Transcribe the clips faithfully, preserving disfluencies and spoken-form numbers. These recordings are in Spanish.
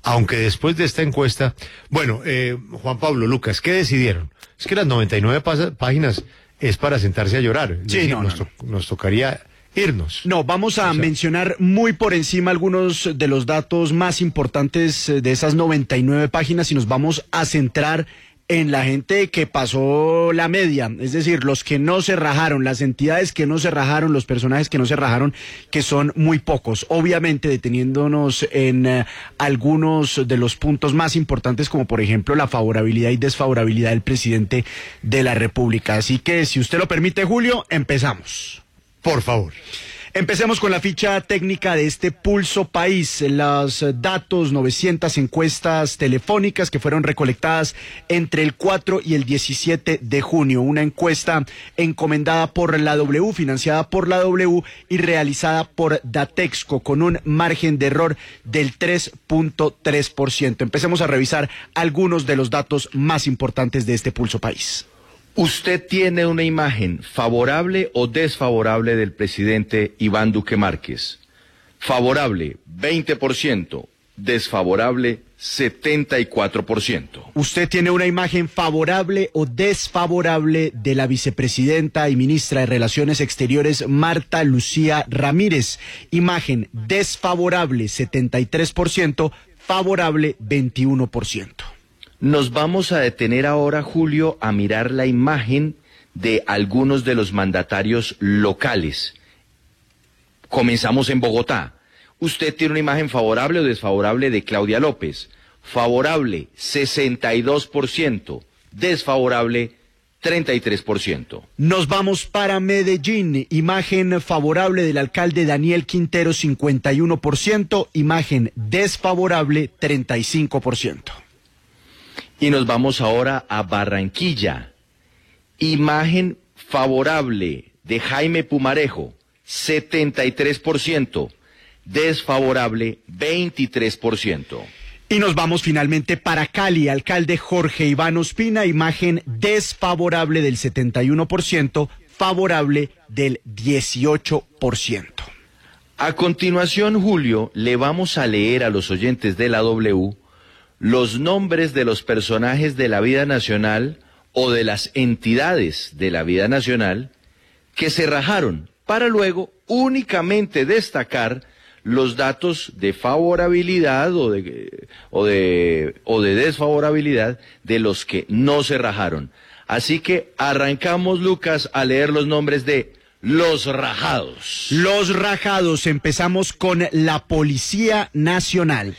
aunque después de esta encuesta, bueno, eh, Juan Pablo, Lucas, ¿qué decidieron? Es que las noventa y nueve pas- páginas es para sentarse a llorar. Es Sí, decir, no, nos, no, to- nos tocaría irnos. No, vamos a O sea, mencionar muy por encima algunos de los datos más importantes eh, de esas noventa y nueve páginas y nos vamos a centrar en la gente que pasó la media, es decir, los que no se rajaron, las entidades que no se rajaron, los personajes que no se rajaron, que son muy pocos. Obviamente deteniéndonos en eh, algunos de los puntos más importantes, como por ejemplo la favorabilidad y desfavorabilidad del presidente de la República. Así que, si usted lo permite, Julio, empezamos. por favor. Empecemos con la ficha técnica de este Pulso País, los datos, novecientas encuestas telefónicas que fueron recolectadas entre el cuatro y el diecisiete de junio, una encuesta encomendada por la W, financiada por la W y realizada por Datexco con un margen de error del tres punto tres por ciento. Empecemos a revisar algunos de los datos más importantes de este Pulso País. ¿Usted tiene una imagen favorable o desfavorable del presidente Iván Duque Márquez? Favorable, veinte por ciento, desfavorable, setenta y cuatro por ciento. ¿Usted tiene una imagen favorable o desfavorable de la vicepresidenta y ministra de Relaciones Exteriores, Marta Lucía Ramírez? Imagen desfavorable, setenta y tres por ciento, favorable, veintiuno por ciento. Nos vamos a detener ahora, Julio, a mirar la imagen de algunos de los mandatarios locales. Comenzamos en Bogotá. ¿Usted tiene una imagen favorable o desfavorable de Claudia López? Favorable, sesenta y dos por ciento. Desfavorable, treinta y tres por ciento. Nos vamos para Medellín. Imagen favorable del alcalde Daniel Quintero, cincuenta y uno por ciento. Imagen desfavorable, treinta y cinco por ciento. Y nos vamos ahora a Barranquilla. Imagen favorable de Jaime Pumarejo, setenta y tres por ciento. Desfavorable, veintitrés por ciento. Y nos vamos finalmente para Cali. Alcalde Jorge Iván Ospina, imagen desfavorable del setenta y uno por ciento, favorable del dieciocho por ciento. A continuación, Julio, le vamos a leer a los oyentes de la W los nombres de los personajes de la vida nacional o de las entidades de la vida nacional que se rajaron, para luego únicamente destacar los datos de favorabilidad o de, o de, o de desfavorabilidad de los que no se rajaron. Así que arrancamos, Lucas, a leer los nombres de los rajados. Los rajados, empezamos con la Policía Nacional.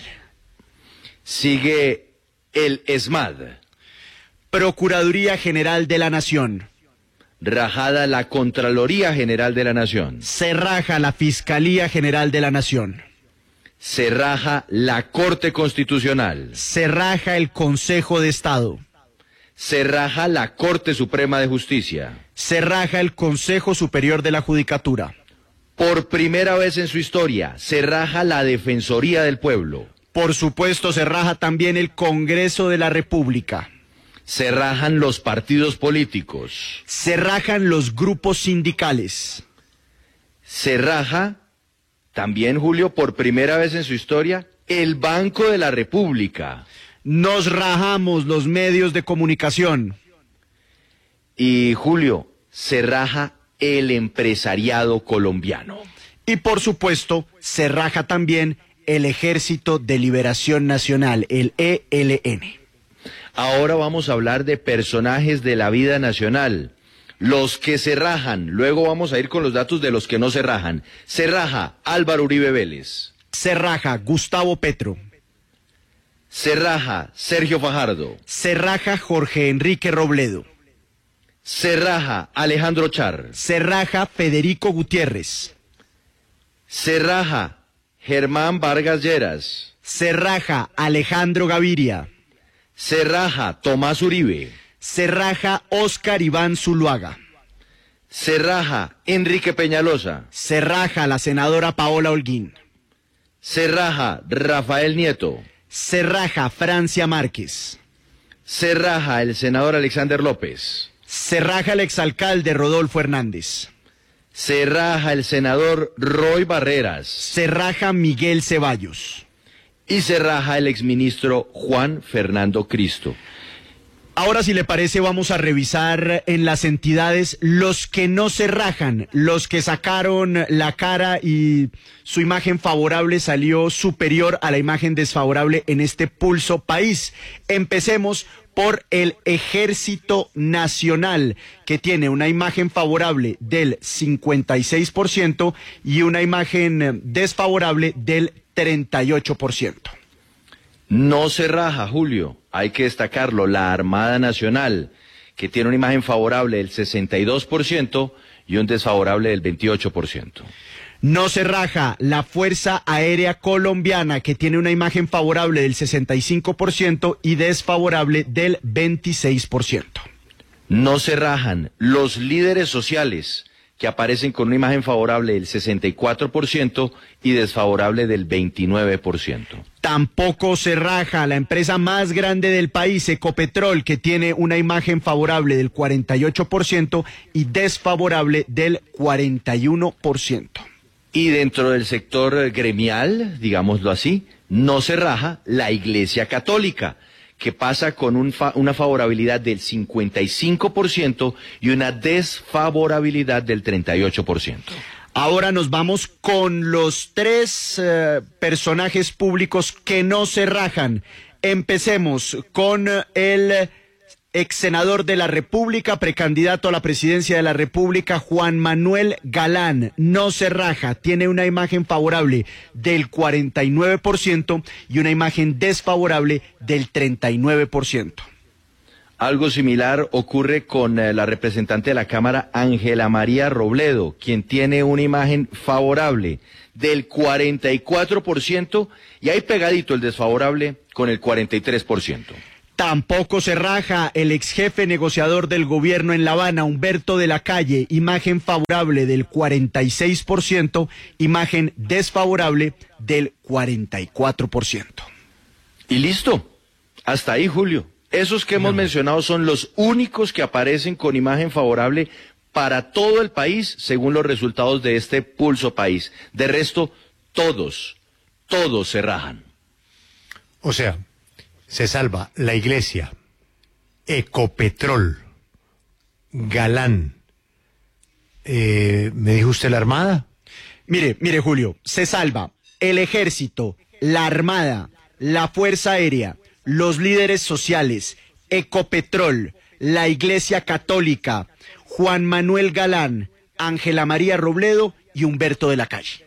Sigue el ESMAD. Procuraduría General de la Nación. Rajada la Contraloría General de la Nación. Se raja la Fiscalía General de la Nación. Se raja la Corte Constitucional. Se raja el Consejo de Estado. Se raja la Corte Suprema de Justicia. Se raja el Consejo Superior de la Judicatura. Por primera vez en su historia, se raja la Defensoría del Pueblo. Por supuesto, se raja también el Congreso de la República. Se rajan los partidos políticos. Se rajan los grupos sindicales. Se raja, también, Julio, por primera vez en su historia, el Banco de la República. Nos rajamos los medios de comunicación. Y, Julio, se raja el empresariado colombiano. Y, por supuesto, se raja también el Ejército de Liberación Nacional, el E L N. Ahora vamos a hablar de personajes de la vida nacional, los que se rajan. Luego vamos a ir con los datos de los que no se rajan. Se raja Álvaro Uribe Vélez. Se raja Gustavo Petro. Se raja Sergio Fajardo. Se raja Jorge Enrique Robledo. Se raja Alejandro Char. Se raja Federico Gutiérrez. Se raja Germán Vargas Lleras. Se raja Alejandro Gaviria. Se raja Tomás Uribe. Se raja Óscar Iván Zuluaga. Se raja Enrique Peñalosa. Se raja la senadora Paola Holguín. Se raja Rafael Nieto. Se raja Francia Márquez. Se raja el senador Alexander López. Se raja el exalcalde Rodolfo Hernández. Se raja el senador Roy Barreras. Se raja Miguel Ceballos. Y se raja el exministro Juan Fernando Cristo. Ahora, si le parece, vamos a revisar en las entidades los que no se rajan, los que sacaron la cara y su imagen favorable salió superior a la imagen desfavorable en este pulso país. Empecemos por el Ejército Nacional, que tiene una imagen favorable del cincuenta y seis por ciento y una imagen desfavorable del treinta y ocho por ciento. No se raja, Julio, hay que destacarlo, la Armada Nacional, que tiene una imagen favorable del sesenta y dos por ciento y un desfavorable del veintiocho por ciento. No se raja la Fuerza Aérea Colombiana, que tiene una imagen favorable del sesenta y cinco por ciento y desfavorable del veintiséis por ciento. No se rajan los líderes sociales, que aparecen con una imagen favorable del sesenta y cuatro por ciento y desfavorable del veintinueve por ciento. Tampoco se raja la empresa más grande del país, Ecopetrol, que tiene una imagen favorable del cuarenta y ocho por ciento y desfavorable del cuarenta y uno por ciento. Y dentro del sector gremial, digámoslo así, no se raja la Iglesia Católica, que pasa con un fa- una favorabilidad del cincuenta y cinco por ciento y una desfavorabilidad del treinta y ocho por ciento. Ahora nos vamos con los tres eh, personajes públicos que no se rajan. Empecemos con el ex senador de la República, precandidato a la presidencia de la República, Juan Manuel Galán. No se raja, tiene una imagen favorable del cuarenta y nueve por ciento y una imagen desfavorable del treinta y nueve por ciento. Algo similar ocurre con eh, la representante de la Cámara, Ángela María Robledo, quien tiene una imagen favorable del cuarenta y cuatro por ciento y ahí pegadito el desfavorable con el cuarenta y tres por ciento. Tampoco se raja el ex jefe negociador del gobierno en La Habana, Humberto de la Calle, imagen favorable del cuarenta y seis por ciento, imagen desfavorable del cuarenta y cuatro por ciento. Y listo, hasta ahí, Julio. Esos que hemos mencionado son los únicos que aparecen con imagen favorable para todo el país, según los resultados de este pulso país. De resto, todos, todos se rajan. O sea, se salva la Iglesia, Ecopetrol, Galán. Eh, ¿Me dijo usted la Armada? Mire, mire, Julio, se salva el Ejército, la Armada, la Fuerza Aérea, los líderes sociales, Ecopetrol, la Iglesia Católica, Juan Manuel Galán, Ángela María Robledo y Humberto de la Calle.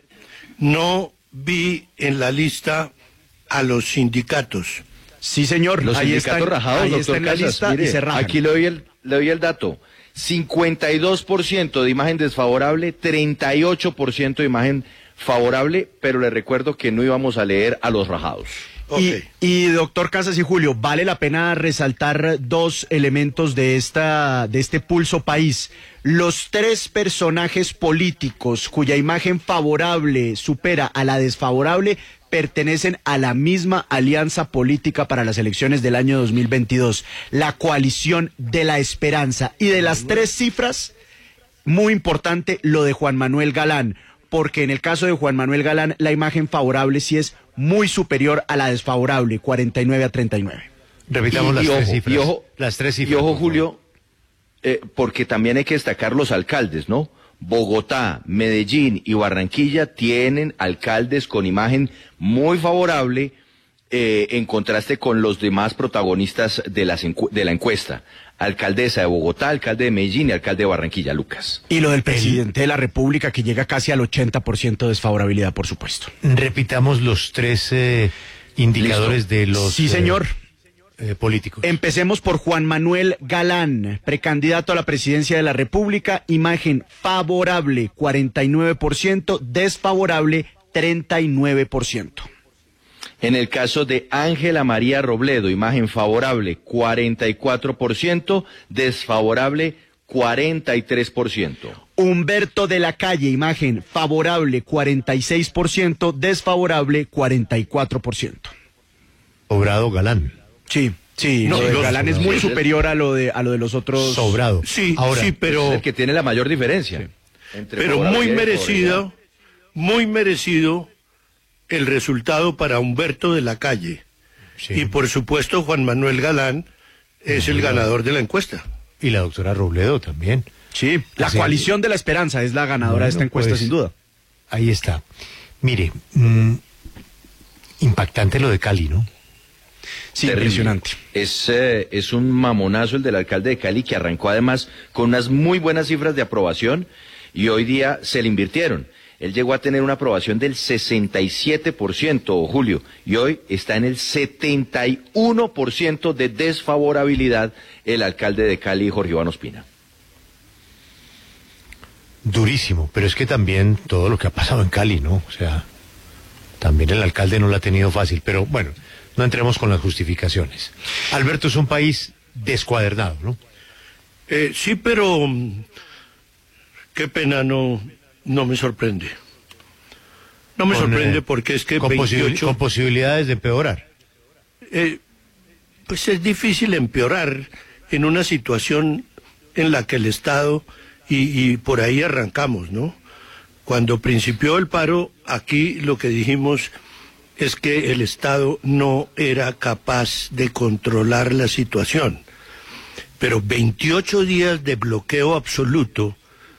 No vi en la lista a los sindicatos. Sí, señor. Los ahí sindicatos están, rajados, ahí doctor está en la Casas, lista mire, y se rajan. aquí le doy el, le doy el dato. cincuenta y dos por ciento de imagen desfavorable, treinta y ocho por ciento de imagen favorable, pero le recuerdo que no íbamos a leer a los rajados. Okay. Y, y doctor Casas y Julio, vale la pena resaltar dos elementos de esta, de este pulso país. Los tres personajes políticos cuya imagen favorable supera a la desfavorable pertenecen a la misma alianza política para las elecciones del año dos mil veintidós, la Coalición de la Esperanza. Y de las tres cifras, muy importante lo de Juan Manuel Galán, porque en el caso de Juan Manuel Galán la imagen favorable sí es muy superior a la desfavorable, cuarenta y nueve a treinta y nueve. Repitamos Y- las y tres ojo, cifras. y ojo, las tres cifras. Y ojo, por favor. Julio, eh, porque también hay que destacar los alcaldes, ¿no? Bogotá, Medellín y Barranquilla tienen alcaldes con imagen muy favorable eh, en contraste con los demás protagonistas de, las encu- de la encuesta. Alcaldesa de Bogotá, alcalde de Medellín y alcalde de Barranquilla, Lucas. Y lo del presidente de la República, que llega casi al ochenta por ciento de desfavorabilidad, por supuesto. Repitamos los tres eh, indicadores Listo. de los Sí, señor. eh, eh, políticos. Empecemos por Juan Manuel Galán, precandidato a la presidencia de la República, imagen favorable cuarenta y nueve por ciento, desfavorable treinta y nueve por ciento. En el caso de Ángela María Robledo, imagen favorable cuarenta y cuatro por ciento, desfavorable cuarenta y tres por ciento. Humberto de la Calle, imagen favorable cuarenta y seis por ciento, desfavorable cuarenta y cuatro por ciento. Sobrado Galán. Sí, sí, No, lo de los- Galán es muy sí, superior a lo de a lo de los otros. Sobrado. Sí, Ahora, sí, Es pero, el que tiene la mayor diferencia. entre pero muy favorabilidad y merecido, muy merecido el resultado para Humberto de la Calle. Sí. Y por supuesto Juan Manuel Galán es el ganador de la encuesta. Y la doctora Robledo también. Sí, la Así- coalición de la esperanza es la ganadora Bueno, de esta encuesta, pues, sin duda. Ahí está. Mire, mm, impactante lo de Cali, ¿no? Sí, Terrible. impresionante. Es, eh, es un mamonazo el del alcalde de Cali, que arrancó además con unas muy buenas cifras de aprobación y hoy día se le invirtieron. Él llegó a tener una aprobación del sesenta y siete por ciento, Julio, y hoy está en el setenta y uno por ciento de desfavorabilidad el alcalde de Cali, Jorge Iván Ospina. Durísimo, pero es que también todo lo que ha pasado en Cali, ¿no? O sea, también el alcalde no lo ha tenido fácil, pero bueno, no entremos con las justificaciones. Alberto, es un país descuadernado, ¿no? Eh, sí, pero mm, qué pena, no, no me sorprende. No me Con, sorprende eh, porque es que con, posibil- veintiocho... con posibilidades de empeorar. Eh, pues es difícil empeorar en una situación en la que el Estado, y, y por ahí arrancamos, ¿no? Cuando principió el paro, aquí lo que dijimos es que el Estado no era capaz de controlar la situación. Pero veintiocho días de bloqueo absoluto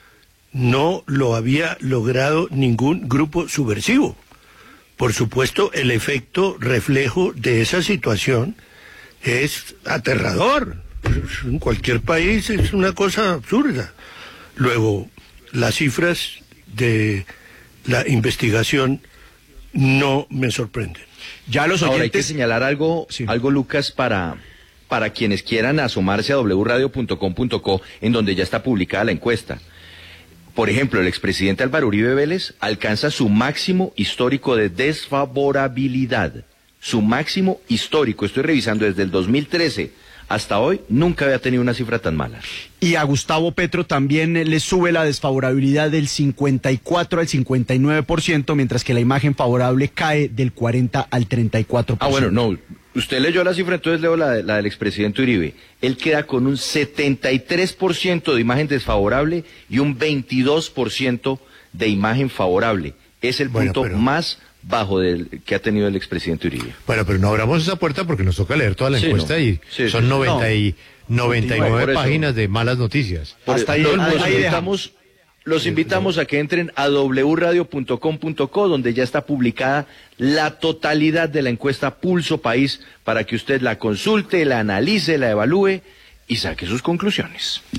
no lo había logrado ningún grupo subversivo. Por supuesto, el efecto reflejo de esa situación es aterrador. En cualquier país es una cosa absurda. Luego, las cifras de la investigación no me sorprenden. Ya los Ahora hay que oyentes... señalar algo, Sí. algo Lucas, para, para quienes quieran asomarse a w radio punto com punto co, en donde ya está publicada la encuesta. Por ejemplo, el expresidente Álvaro Uribe Vélez alcanza su máximo histórico de desfavorabilidad. Su máximo histórico. Estoy revisando desde el dos mil trece hasta hoy, nunca había tenido una cifra tan mala. Y a Gustavo Petro también le sube la desfavorabilidad del cincuenta y cuatro al cincuenta y nueve por ciento, mientras que la imagen favorable cae del cuarenta al treinta y cuatro por Ah, ciento. bueno, no. Usted leyó la cifra, entonces leo la, de- la del expresidente Uribe. Él queda con un setenta y tres por ciento de imagen desfavorable y un veintidós por ciento de imagen favorable. Es el Bueno, punto pero- más bajo del que ha tenido el expresidente Uribe. Bueno, pero no abramos esa puerta porque nos toca leer toda la Sí, encuesta no. y Sí, son sí, sí. noventa y, noventa y Por nueve eso. páginas de malas noticias. Por- Hasta ahí- los, ahí- los ahí invitamos, los invitamos a que entren a w radio punto com punto co, donde ya está publicada la totalidad de la encuesta Pulso País, para que usted la consulte, la analice, la evalúe y saque sus conclusiones.